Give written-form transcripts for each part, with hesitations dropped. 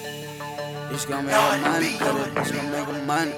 Bitch gon' make her money, bitch gon' make her money,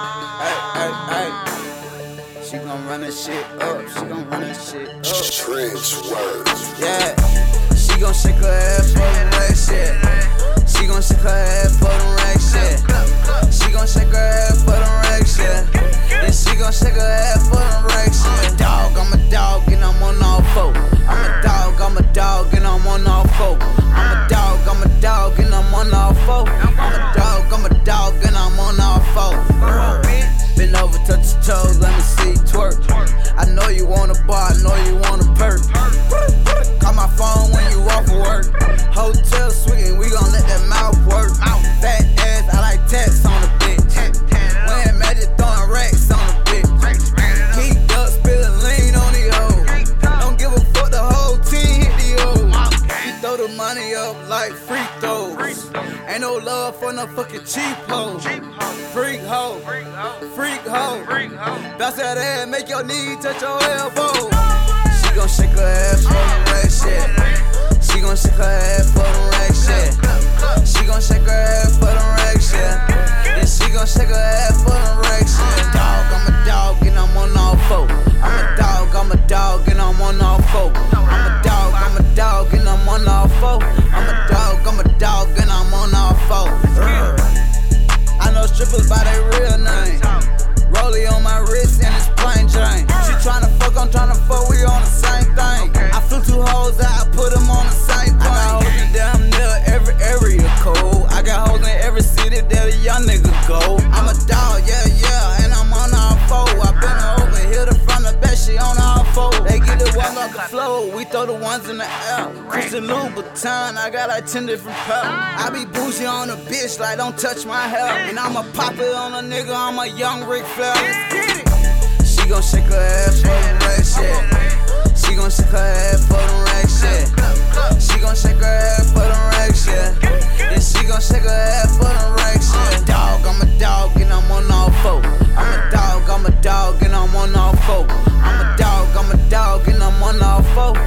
ayy. She gon' run that shit up, she gon' run that shit up. Trench words. Yeah, she gon' shake her ass for the rag shit. She gon' shake her ass for the rag shit. She gon' shake her ass for the rag shit. And she gon' shake her ass for the rag shit. I'm a dog, and I'm on all four. I'm a dog, and I'm on all four. I'm a dog, and I'm on all four. I'm a dog, and I'm on all four. Bend over, touch your toes, let me see you twerk. I know you want a bar, I know you want a perk. Call my phone when you off of work. Hotel suite, we gon' let that mouth work. Fat ass, I like tats on the bitch. When magic throwing racks on the bitch. Geeked up, spillin' lean on the hoe. Don't give a fuck, the whole team hit the hoe. She throw the money up like free throws. Ain't no love for no fucking cheap hoe. Freak hoe, freak hoe. Bounce that ass, make your knee touch your elbow. She gon' shake her ass for the rag shit. She gon' shake her ass for the rag shit. She gon' shake her ass for the rag shit. And she gon' shake her ass for the rag shit. I'm a dog, and I'm on all four. I'm a dog, and I'm on all four. I'm a dog, and I'm on all four. I'm a dog, and I'm on all four. I know strippers by their real name. Rollie on my wrist and it's plain Jane. She tryna fuck, I'm tryna fuck, we on the same thing. I flew 2 hoes out, I put them on the same thing. I got hoes in damn near every area code. I got hoes in every city that a young nigga go. I'm a dog, yeah, and I'm on all four. I been over here the front, the back, she on all four. They get it walk off the floor, we throw the ones in the air. Christian Louboutin, I got like 10 different pairs. I be bougie on a bitch, like don't touch my hair. And I'ma pop it on a nigga, I'm a young Ric Flair. Let's get it. She gon' shake her ass for the rag shit. She gon' shake her ass for the rag shit. She gon' shake her ass for the rag shit. And she gon' shake her ass for the rag shit. I'm a dog, and I'm on all four. I'm a dog, and I'm on all four. I'm a dog, and I'm on all four.